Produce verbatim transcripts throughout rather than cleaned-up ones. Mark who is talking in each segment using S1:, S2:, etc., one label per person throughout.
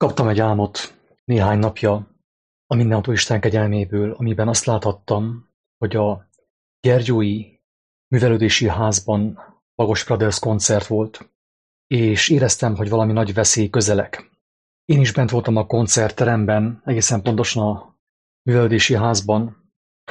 S1: Kaptam egy álmot néhány napja a mindenható Isten kegyelméből, amiben azt láthattam, hogy a Gyergyói Művelődési Házban Bagos Brothers koncert volt, és éreztem, hogy valami nagy veszély közeleg. Én is bent voltam a koncertteremben, egészen pontosan a Művelődési Házban,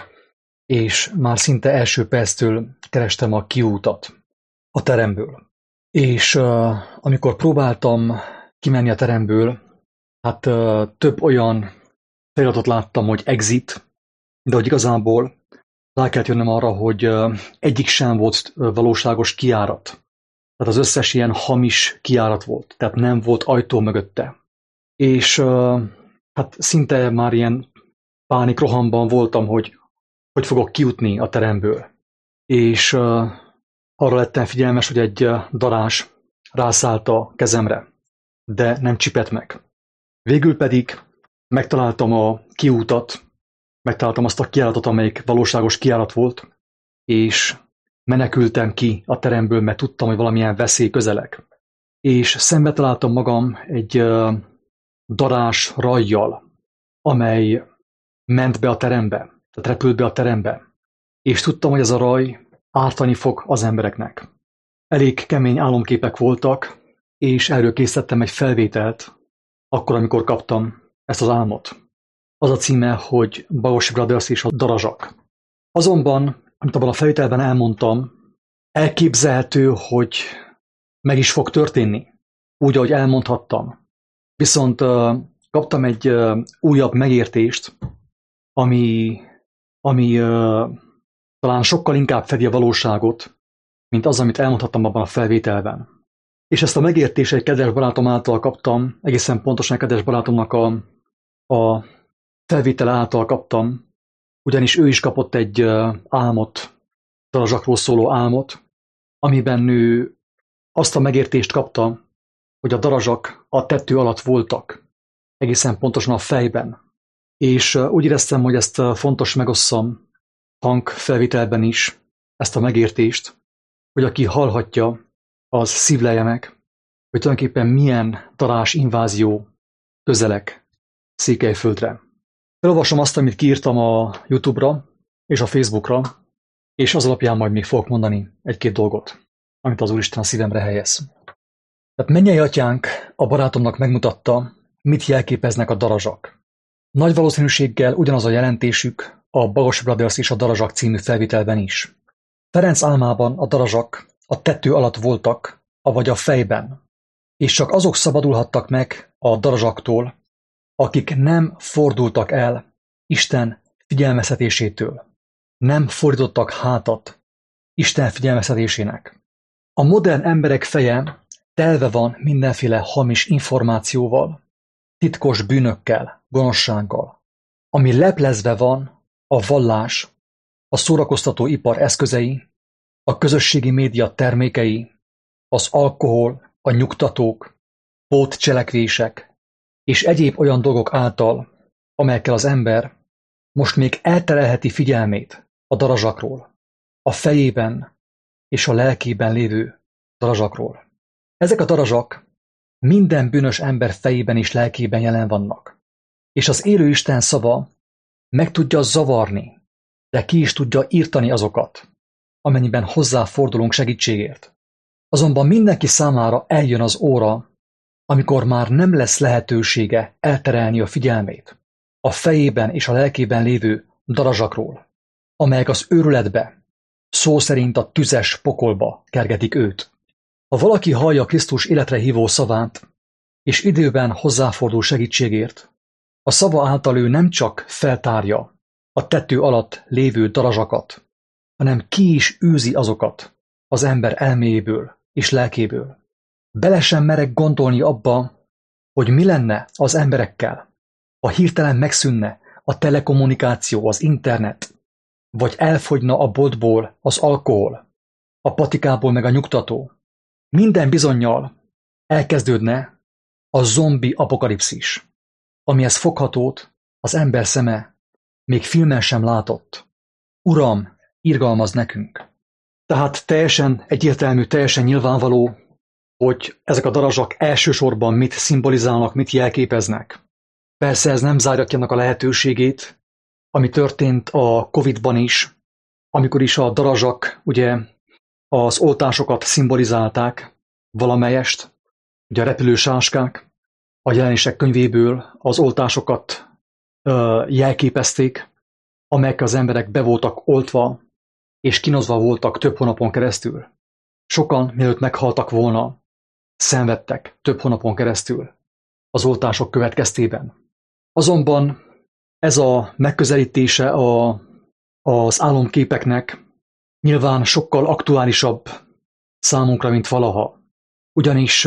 S1: és már szinte első perctől kerestem a kiútat a teremből. És uh, amikor próbáltam kimenni a teremből, hát uh, több olyan feliratot láttam, hogy exit, de hogy igazából rá kellett jönnöm arra, hogy uh, egyik sem volt uh, valóságos kijárat. Tehát az összes ilyen hamis kijárat volt, tehát nem volt ajtó mögötte. És uh, hát szinte már ilyen pánikrohamban voltam, hogy hogy fogok kijutni a teremből. És uh, arra lettem figyelmes, hogy egy uh, darázs rászállt a kezemre, de nem csipett meg. Végül pedig megtaláltam a kiútat, megtaláltam azt a kijáratot, amelyik valóságos kijárat volt, és menekültem ki a teremből, mert tudtam, hogy valamilyen veszély közeleg. És szembe találtam magam egy uh, darázs rajjal, amely ment be a terembe, tehát repült be a terembe, és tudtam, hogy ez a raj ártani fog az embereknek. Elég kemény álomképek voltak, és erről készítettem egy felvételt, akkor, amikor kaptam ezt az álmot. Az a címe, hogy Bagos Brothers és a darazsak. Azonban, amit abban a felvételben elmondtam, elképzelhető, hogy meg is fog történni, úgy, ahogy elmondhattam. Viszont uh, kaptam egy uh, újabb megértést, ami, ami uh, talán sokkal inkább fedi a valóságot, mint az, amit elmondhattam abban a felvételben. És ezt a megértést egy kedves barátom által kaptam, egészen pontosan egy kedves barátomnak a, a felvétel által kaptam, ugyanis ő is kapott egy uh, álmot, darazsakról szóló álmot, amiben ő azt a megértést kapta, hogy a darazsak a tető alatt voltak, egészen pontosan a fejben. És uh, úgy éreztem, hogy ezt uh, fontos megosszam hangfelvételben is, ezt a megértést, hogy aki hallhatja, az szívlelje meg, hogy tulajdonképpen milyen darázs invázió közeleg Székelyföldre. Elolvasom azt, amit kiírtam a YouTube-ra és a Facebookra, és az alapján majd még fogok mondani egy-két dolgot, amit az Úristen a szívemre helyez. Tehát mennyei atyánk a barátomnak megmutatta, mit jelképeznek a darazsak. Nagy valószínűséggel ugyanaz a jelentésük a Bagos Brothers és a darazsak című felvételben is. Ferenc álmában a darazsak a tető alatt voltak, avagy a fejben, és csak azok szabadulhattak meg a darazsaktól, akik nem fordultak el Isten figyelmeztetésétől, nem fordítottak hátat Isten figyelmeztetésének. A modern emberek feje telve van mindenféle hamis információval, titkos bűnökkel, gonoszsággal, ami leplezve van a vallás, a szórakoztató ipar eszközei, a közösségi média termékei, az alkohol, a nyugtatók, pótcselekvések és egyéb olyan dolgok által, amelyekkel az ember most még elterelheti figyelmét a darazsakról, a fejében és a lelkében lévő darazsakról. Ezek a darazsak minden bűnös ember fejében és lelkében jelen vannak, és az élő Isten szava meg tudja zavarni, de ki is tudja írtani azokat, amennyiben hozzáfordulunk segítségért. Azonban mindenki számára eljön az óra, amikor már nem lesz lehetősége elterelni a figyelmét a fejében és a lelkében lévő darazsakról, amelyek az őrületbe, szó szerint a tüzes pokolba kergetik őt. Ha valaki hallja Krisztus életre hívó szavát, és időben hozzáfordul segítségért, a szava által ő nem csak feltárja a tető alatt lévő darazsakat, hanem ki is űzi azokat az ember elméjéből és lelkéből. Bele sem merek gondolni abba, hogy mi lenne az emberekkel, ha hirtelen megszűnne a telekommunikáció, az internet, vagy elfogyna a boltból az alkohol, a patikából meg a nyugtató. Minden bizonnyal elkezdődne a zombi apokalipszis, amihez foghatót az ember szeme még filmen sem látott. Uram, irgalmaz nekünk! Tehát teljesen egyértelmű, teljesen nyilvánvaló, hogy ezek a darazsak elsősorban mit szimbolizálnak, mit jelképeznek. Persze ez nem zárja ki annak a lehetőségét, ami történt a Covidban is, amikor is a darazsak ugye az oltásokat szimbolizálták valamelyest, ugye a repülősáskák, a jelenések könyvéből az oltásokat ö, jelképezték, amelyek az emberek be voltak oltva, és kínozva voltak több hónapon keresztül. Sokan, mielőtt meghaltak volna, szenvedtek több hónapon keresztül az oltások következtében. Azonban ez a megközelítése a, az álomképeknek nyilván sokkal aktuálisabb számunkra, mint valaha. Ugyanis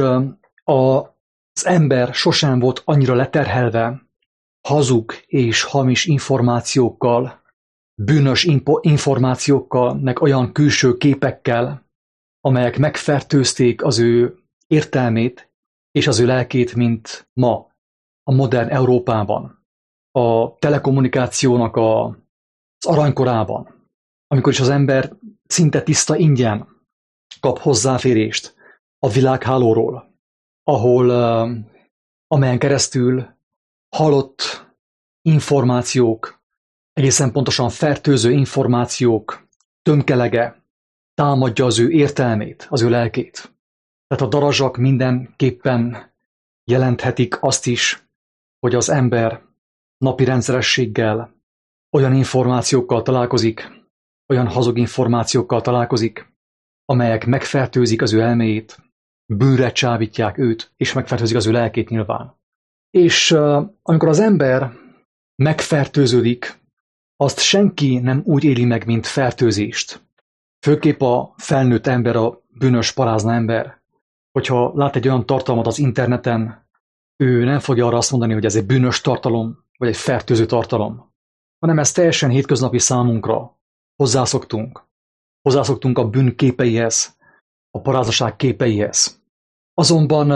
S1: a Az ember sosem volt annyira leterhelve hazug és hamis információkkal, bűnös információkkal, meg olyan külső képekkel, amelyek megfertőzték az ő értelmét és az ő lelkét, mint ma, a modern Európában, a telekommunikációnak a, az aranykorában, amikor is az ember szinte tiszta ingyen kap hozzáférést a világhálóról, ahol, uh, amelyen keresztül halott információk, egészen pontosan fertőző információk tömkelege támadja az ő értelmét, az ő lelkét. Tehát a darazsak mindenképpen jelenthetik azt is, hogy az ember napi rendszerességgel olyan információkkal találkozik, olyan hazug információkkal találkozik, amelyek megfertőzik az ő elméjét, bűnre csábítják őt, és megfertőzik az ő lelkét nyilván. És uh, amikor az ember megfertőződik, azt senki nem úgy éli meg, mint fertőzést. Főképp a felnőtt ember, a bűnös parázna ember, hogyha lát egy olyan tartalmat az interneten, ő nem fogja arra azt mondani, hogy ez egy bűnös tartalom, vagy egy fertőző tartalom, hanem ez teljesen hétköznapi számunkra. Hozzászoktunk. Hozzászoktunk a bűn képeihez, a paráznaság képeihez. Azonban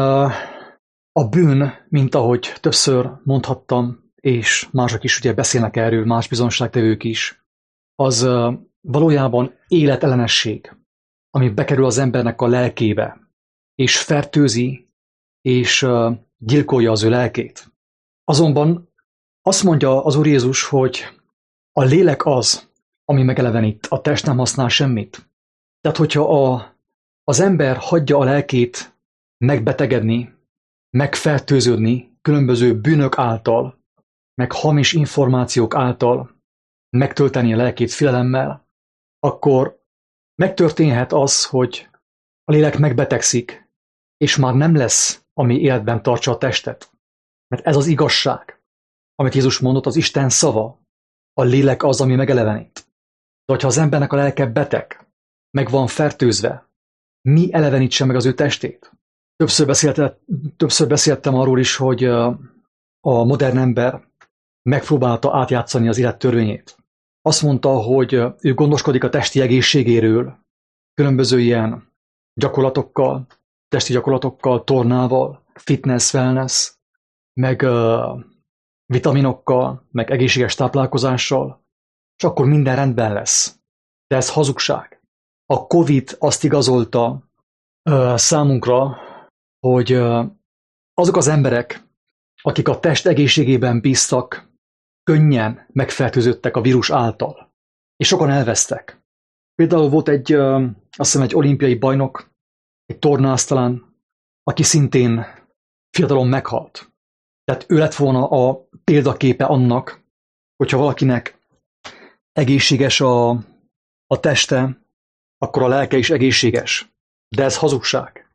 S1: a bűn, mint ahogy többször mondhattam, és mások is ugye beszélnek erről, más bizonyságtevők is, az valójában életellenesség, ami bekerül az embernek a lelkébe, és fertőzi, és gyilkolja az ő lelkét. Azonban azt mondja az Úr Jézus, hogy a lélek az, ami megelevenít, a test nem használ semmit. Tehát, hogyha a, az ember hagyja a lelkét megbetegedni, megfertőződni különböző bűnök által, meg hamis információk által megtölteni a lelkét félelemmel, akkor megtörténhet az, hogy a lélek megbetegszik, és már nem lesz, ami életben tartsa a testet. Mert ez az igazság, amit Jézus mondott, az Isten szava. A lélek az, ami megelevenít. De hogyha az embernek a lelke beteg, meg van fertőzve, mi elevenítse meg az ő testét? Többször, beszélt, többször beszéltem arról is, hogy a modern ember megpróbálta átjátszani az élet törvényét. Azt mondta, hogy ő gondoskodik a testi egészségéről, különböző ilyen gyakorlatokkal, testi gyakorlatokkal, tornával, fitness, wellness, meg uh, vitaminokkal, meg egészséges táplálkozással, és akkor minden rendben lesz. De ez hazugság. A Covid azt igazolta uh, számunkra, hogy uh, azok az emberek, akik a test egészségében bíztak, könnyen megfertőzöttek a vírus által. És sokan elvesztek. Például volt egy, uh, azt hiszem egy olimpiai bajnok, egy tornász talán, aki szintén fiatalon meghalt. Tehát ő lett volna a példaképe annak, hogyha valakinek egészséges a, a teste, akkor a lelke is egészséges. De ez hazugság.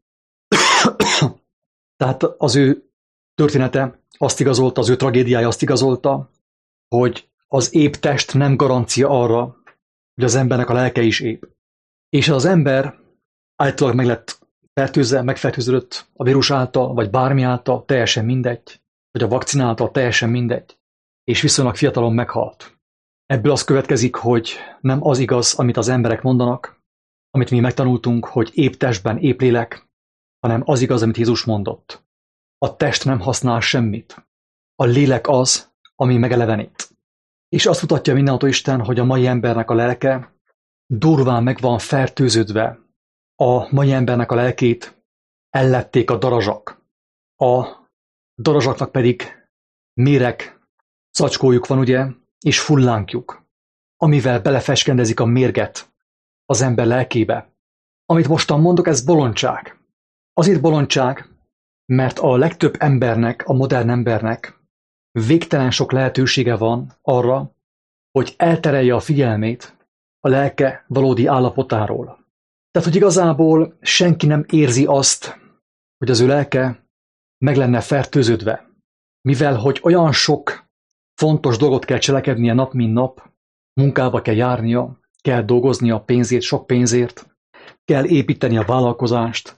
S1: Tehát az ő története azt igazolta, az ő tragédiája azt igazolta, hogy az épp test nem garancia arra, hogy az embernek a lelke is épp. És az ember általában meg lett fertőzve, megfertőződött a vírus által, vagy bármi által, teljesen mindegy, vagy a vakcina által, teljesen mindegy, és viszonylag fiatalon meghalt. Ebből az következik, hogy nem az igaz, amit az emberek mondanak, amit mi megtanultunk, hogy épp testben, épp lélek, hanem az igaz, amit Jézus mondott. A test nem használ semmit. A lélek az, ami megelevenít. És azt mutatja mindenható Isten, hogy a mai embernek a lelke durván meg van fertőződve. A mai embernek a lelkét ellették a darazsak. A darazsaknak pedig méreg zacskójuk van, ugye, és fullánkjuk, amivel belefeskendezik a mérget az ember lelkébe. Amit mostan mondok, ez bolondság. Azért bolondság, mert a legtöbb embernek, a modern embernek végtelen sok lehetősége van arra, hogy elterelje a figyelmét a lelke valódi állapotáról. Tehát, hogy igazából senki nem érzi azt, hogy az ő lelke meg lenne fertőződve, mivel hogy olyan sok fontos dolgot kell cselekednie nap, mint nap, munkába kell járnia, kell dolgoznia pénzért, sok pénzért, kell építeni a vállalkozást,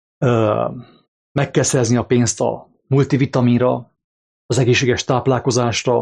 S1: meg kell szerzni a pénzt a multivitaminra, az egészséges táplálkozásra,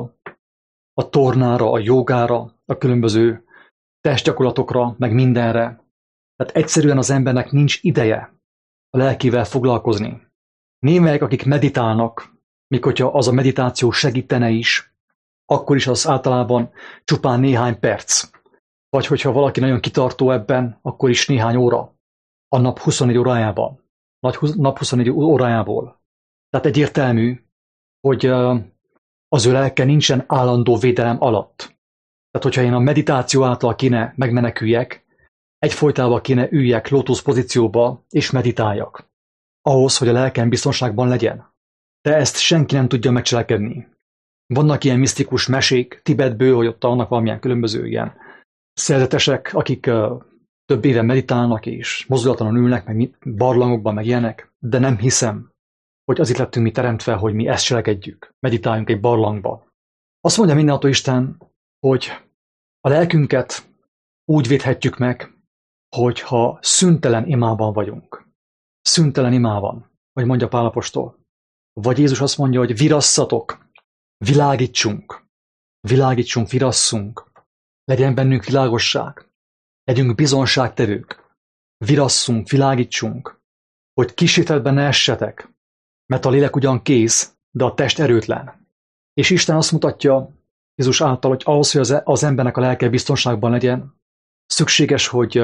S1: a tornára, a jogára, a különböző testgyakorlatokra, meg mindenre. Tehát egyszerűen az embernek nincs ideje a lelkével foglalkozni. Némelyek, akik meditálnak, míg hogyha az a meditáció segítene is, akkor is az általában csupán néhány perc. Vagy hogyha valaki nagyon kitartó ebben, akkor is néhány óra. A nap huszonnégy órájában. Nap huszonnégy órájából. Tehát egyértelmű, hogy az ő lelke nincsen állandó védelem alatt. Tehát, hogyha én a meditáció által kéne megmeneküljek, egyfolytában kéne üljek lótusz pozícióba és meditáljak. Ahhoz, hogy a lelkem biztonságban legyen. De ezt senki nem tudja megcselekedni. Vannak ilyen misztikus mesék Tibetből, hogy ott vannak valamilyen különböző ilyen szerzetesek, akik uh, több éve meditálnak és mozdulatlanul ülnek, meg barlangokban, meg ilyenek, de nem hiszem, hogy az itt lettünk mi teremtve, hogy mi ezt cselekedjük, meditáljunk egy barlangba. Azt mondja mindenható Isten, hogy a lelkünket úgy védhetjük meg, hogyha szüntelen imában vagyunk. Szüntelen imában, vagy mondja Pál apostol. Vagy Jézus azt mondja, hogy virasszatok, világítsunk, világítsunk, virasszunk, legyen bennünk világosság, legyünk bizonságtevők, virasszunk, világítsunk, hogy kísérletben ne essetek, mert a lélek ugyan kész, de a test erőtlen. És Isten azt mutatja Jézus által, hogy ahhoz, hogy az embernek a lelke biztonságban legyen, szükséges, hogy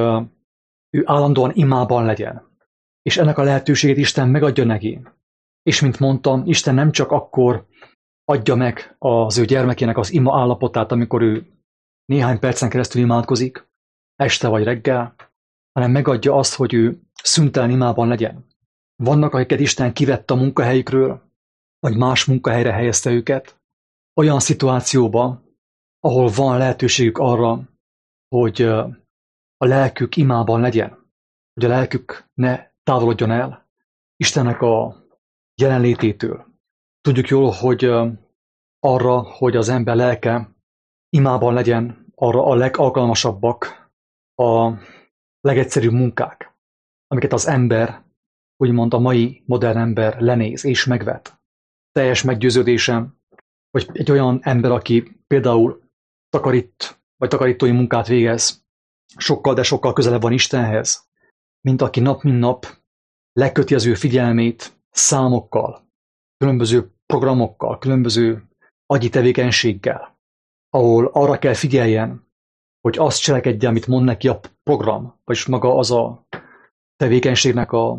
S1: ő állandóan imában legyen. És ennek a lehetőségét Isten megadja neki. És mint mondtam, Isten nem csak akkor adja meg az ő gyermekének az ima állapotát, amikor ő néhány percen keresztül imádkozik, este vagy reggel, hanem megadja azt, hogy ő szüntelen imában legyen. Vannak, akiket Isten kivett a munkahelyükről, vagy más munkahelyre helyezte őket, olyan szituációba, ahol van lehetőségük arra, hogy a lelkük imában legyen, hogy a lelkük ne távolodjon el Istennek a jelenlététől. Tudjuk jól, hogy arra, hogy az ember lelke imában legyen, arra a legalkalmasabbak a legegyszerűbb munkák, amiket az ember, úgymond a mai modern ember lenéz és megvet. Teljes meggyőződésem, hogy egy olyan ember, aki például takarít, vagy takarítói munkát végez, sokkal, de sokkal közelebb van Istenhez, mint aki nap mint nap leköti az ő figyelmét számokkal, különböző programokkal, különböző agyi tevékenységgel, ahol arra kell figyeljen, hogy azt cselekedje, amit mond neki a program, vagyis maga az a tevékenységnek a,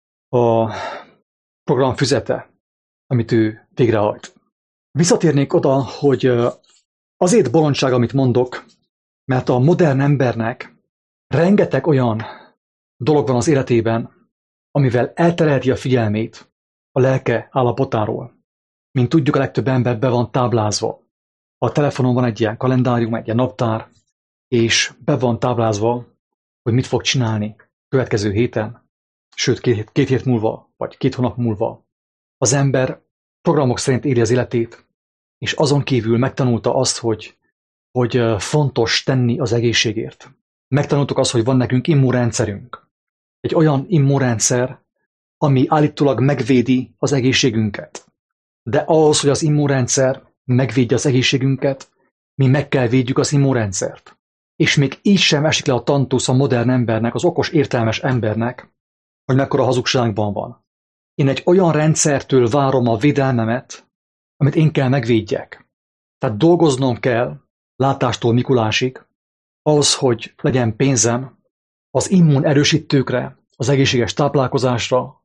S1: a programfüzete, amit ő végrehajt. Visszatérnék oda, hogy azért bolondság, amit mondok, mert a modern embernek rengeteg olyan dolog van az életében, amivel elterelheti a figyelmét a lelke állapotáról. Mint tudjuk, a legtöbb ember be van táblázva. A telefonon van egy ilyen kalendárium, egy ilyen naptár, és be van táblázva, hogy mit fog csinálni következő héten, sőt két, két hét múlva, vagy két hónap múlva. Az ember programok szerint éli az életét, és azon kívül megtanulta azt, hogy, hogy fontos tenni az egészségért. Megtanultuk azt, hogy van nekünk immunrendszerünk. Egy olyan immunrendszer, ami állítólag megvédi az egészségünket. De ahhoz, hogy az immunrendszer megvédje az egészségünket, mi meg kell védjük az immunrendszert. És még így sem esik le a tantusz a modern embernek, az okos, értelmes embernek, hogy mekkora hazugságban van. Én egy olyan rendszertől várom a védelmemet, amit én kell megvédjek. Tehát dolgoznom kell, látástól Mikulásig, ahhoz, hogy legyen pénzem az immun erősítőkre, az egészséges táplálkozásra,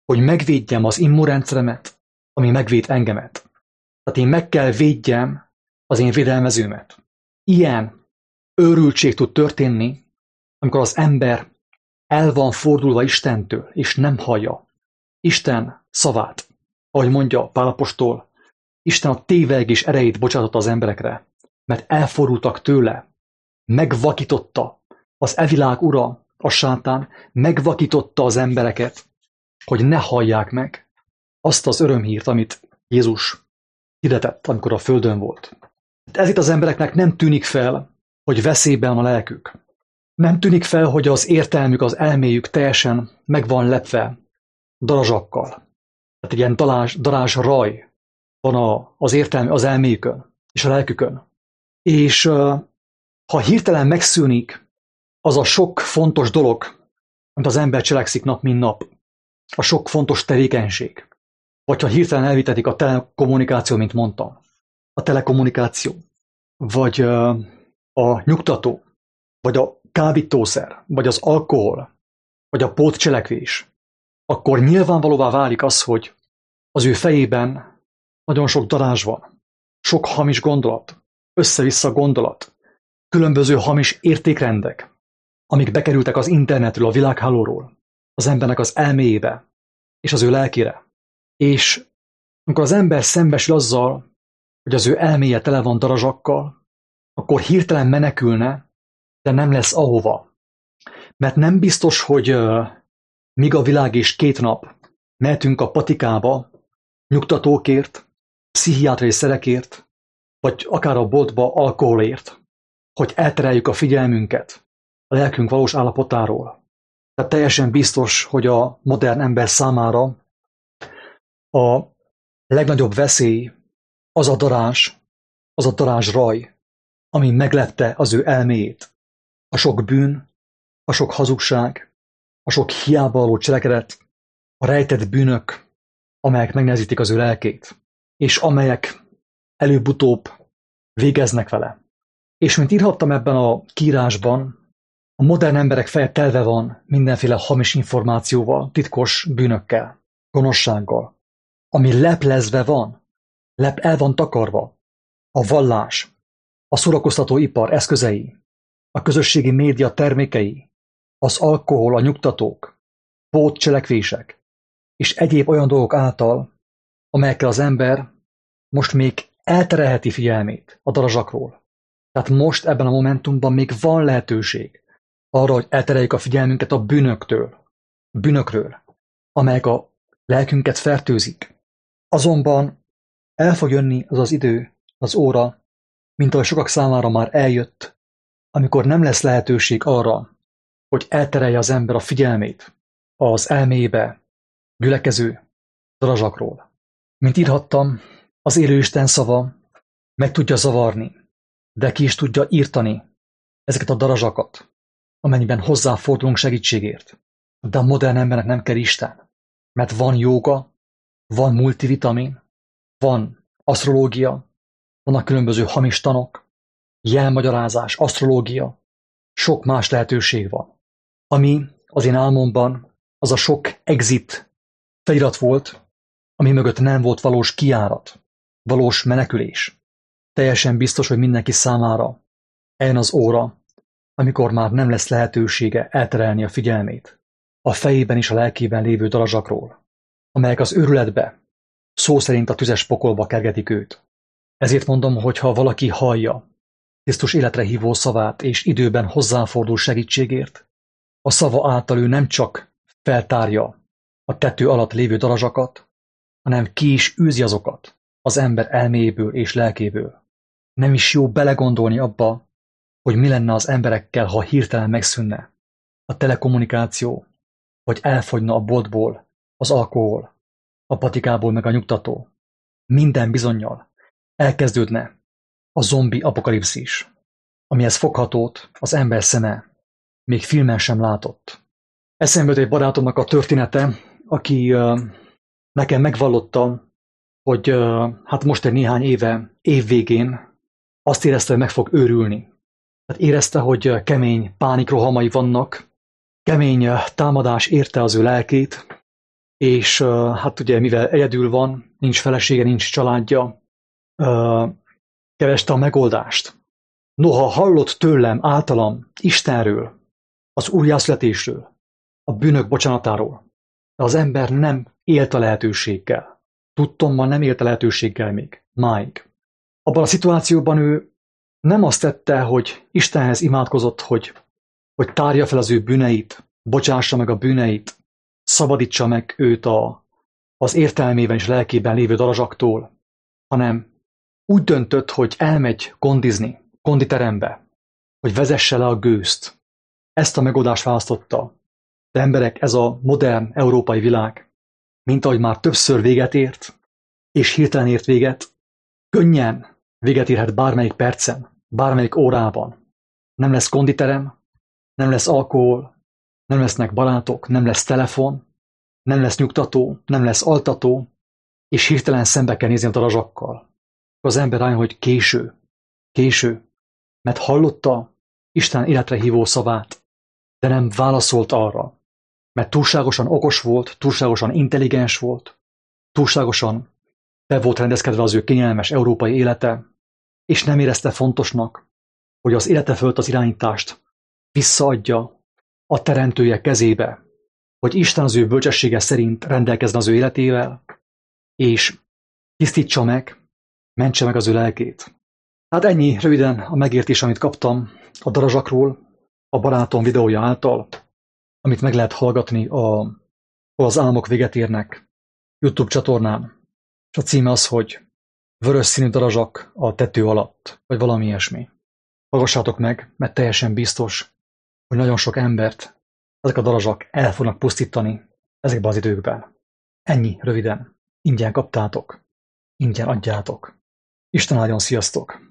S1: hogy megvédjem az immunrendszeremet, ami megvéd engemet. Tehát én meg kell védjem az én védelmezőmet. Ilyen őrültség tud történni, amikor az ember el van fordulva Istentől, és nem hallja Isten szavát. Ahogy mondja Pál apostol, Isten a tévegés erejét bocsátotta az emberekre, mert elfordultak tőle, megvakította az evilág ura, a sátán, megvakította az embereket, hogy ne hallják meg azt az örömhírt, amit Jézus hirdetett, amikor a földön volt. Ez itt az embereknek nem tűnik fel, hogy veszélyben van a lelkük. Nem tűnik fel, hogy az értelmük, az elméjük teljesen meg van lepve darazsakkal. Tehát egy ilyen darázs, darázs raj van a, az értelmű, az elméjükön és a lelkükön. És uh, ha hirtelen megszűnik az a sok fontos dolog, amit az ember cselekszik nap, mint nap, a sok fontos tevékenység, vagy ha hirtelen elvitetik a telekommunikáció, mint mondtam, a telekommunikáció, vagy uh, a nyugtató, vagy a kábítószer, vagy az alkohol, vagy a pótcselekvés, akkor nyilvánvalóvá válik az, hogy az ő fejében nagyon sok darázs van, sok hamis gondolat, össze-vissza gondolat, különböző hamis értékrendek, amik bekerültek az internetről, a világhálóról, az embernek az elméjébe és az ő lelkére. És amikor az ember szembesül azzal, hogy az ő elméje tele van darazsakkal, akkor hirtelen menekülne, de nem lesz ahova. Mert nem biztos, hogy uh, míg a világ és két nap mehetünk a patikába, nyugtatókért, pszichiátriai szerekért, vagy akár a boltba alkoholért, hogy eltereljük a figyelmünket a lelkünk valós állapotáról. Tehát teljesen biztos, hogy a modern ember számára a legnagyobb veszély az a darázs, az a darázs raj, ami meglepte az ő elméjét. A sok bűn, a sok hazugság, a sok hiába való cselekedet, a rejtett bűnök, amelyek megnehezítik az ő lelkét, és amelyek előbb-utóbb végeznek vele. És mint írhattam ebben a kiírásban, a modern emberek feje telve van mindenféle hamis információval, titkos bűnökkel, gonoszsággal, ami leplezve van, lep el van takarva, a vallás, a szórakoztató ipar eszközei, a közösségi média termékei, az alkohol, a nyugtatók, pótcselekvések, és egyéb olyan dolgok által, amelyekkel az ember most még elterelheti figyelmét a darazsakról. Tehát most ebben a momentumban még van lehetőség arra, hogy eltereljük a figyelmünket a bűnöktől, bűnökről, amelyek a lelkünket fertőzik. Azonban el fog jönni az az idő, az óra, mint ahogy sokak számára már eljött, amikor nem lesz lehetőség arra, hogy elterelje az ember a figyelmét az elmébe gyülekező darazsakról. Mint írhattam, az élő Isten szava meg tudja zavarni, de ki is tudja írtani ezeket a darazsakat, amennyiben hozzáfordulunk segítségért. De a modern embernek nem kell Isten, mert van jóga, van multivitamin, van asztrológia, vannak különböző hamis tanok, jelmagyarázás, asztrológia, sok más lehetőség van. Ami az én álmomban az a sok exit felirat volt, ami mögött nem volt valós kijárat, valós menekülés. Teljesen biztos, hogy mindenki számára eljön az óra, amikor már nem lesz lehetősége elterelni a figyelmét a fejében és a lelkében lévő darazsakról, amelyek az őrületbe, szó szerint a tüzes pokolba kergetik őt. Ezért mondom, hogy ha valaki hallja Krisztus életre hívó szavát és időben hozzáfordul segítségért, a szava által ő nem csak feltárja a tető alatt lévő darazsakat, hanem ki is űzi azokat az ember elméjéből és lelkéből. Nem is jó belegondolni abba, hogy mi lenne az emberekkel, ha hirtelen megszűnne a telekommunikáció, vagy elfogyna a boltból az alkohol, a patikából meg a nyugtató. Minden bizonnyal elkezdődne a zombi apokalipszis, amihez foghatót az ember szeme még filmen sem látott. Eszembe jut egy barátomnak a története, aki uh, nekem megvallotta, hogy uh, hát most egy néhány éve, évvégén azt érezte, hogy meg fog őrülni. Tehát érezte, hogy kemény pánikrohamai vannak, kemény támadás érte az ő lelkét, és uh, hát ugye mivel egyedül van, nincs felesége, nincs családja, uh, kereste a megoldást. Noha hallott tőlem, általam, Istenről, az újjászületésről, a bűnök bocsánatáról, de az ember nem élt a lehetőséggel. Tudtommal nem élt a lehetőséggel még, máig. Abban a szituációban ő nem azt tette, hogy Istenhez imádkozott, hogy, hogy tárja fel az ő bűneit, bocsássa meg a bűneit, szabadítsa meg őt a, az értelmében és lelkében lévő darazsaktól, hanem úgy döntött, hogy elmegy kondizni, konditerembe, hogy vezesse le a gőzt. Ezt a megoldást választotta. De emberek, ez a modern európai világ, mint ahogy már többször véget ért, és hirtelen ért véget, könnyen véget érhet bármelyik percen, bármelyik órában. Nem lesz konditerem, nem lesz alkohol, nem lesznek barátok, nem lesz telefon, nem lesz nyugtató, nem lesz altató, és hirtelen szembe kell nézni a darazsakkal. Az ember rájön, hogy késő, késő, mert hallotta Isten életre hívó szavát, de nem válaszolt arra, mert túlságosan okos volt, túlságosan intelligens volt, túlságosan be volt rendezkedve az ő kényelmes európai élete, és nem érezte fontosnak, hogy az élete fölött az irányítást visszaadja a teremtője kezébe, hogy Isten az ő bölcsessége szerint rendelkezne az ő életével, és tisztítsa meg, mentse meg az ő lelkét. Hát ennyi röviden a megértés, amit kaptam a darazsakról, a barátom videója által, amit meg lehet hallgatni, a, ahol az álmok véget érnek YouTube csatornán. És a címe az, hogy Vörös színű darazsak a tető alatt, vagy valami ilyesmi. Hallgassátok meg, mert teljesen biztos, hogy nagyon sok embert ezek a darazsak el fognak pusztítani ezekben az időkben. Ennyi röviden. Ingyen kaptátok. Ingyen adjátok. Isten áldjon, sziasztok!